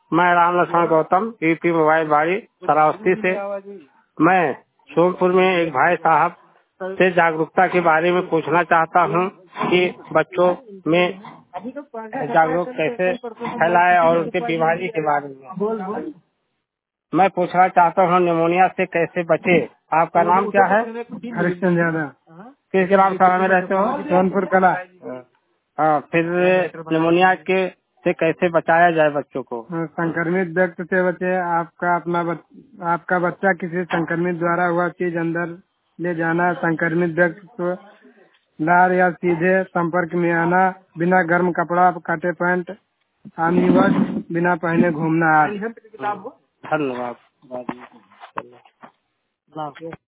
मैं Ram Lakshman Gautam, UP mobile बाड़ी सरावस्ती से। मैं सोनपुर में एक भाई साहब से जागरूकता के बारे में पूछना चाहता हूँ कि बच्चों में जागरूक कैसे फैलाए और उनके बीमारी के बारे में मैं पूछना चाहता हूँ, निमोनिया से कैसे बचे। आपका नाम क्या है? हरिश्चंद्र यादव, किस ग्राम सभा में रहते हो? जौनपुर कला। हाँ, फिर निमोनिया के से कैसे बचाया जाए बच्चों को? संक्रमित व्यक्ति से बचे। आपका बच्चा किसी संक्रमित द्वारा हुआ चीज अंदर ले जाना, संक्रमित व्यक्ति को लार या सीधे संपर्क में आना, बिना गर्म कपड़ा, कटे पैंट, आमनिवत बिना पहने घूमना। धन्यवाद।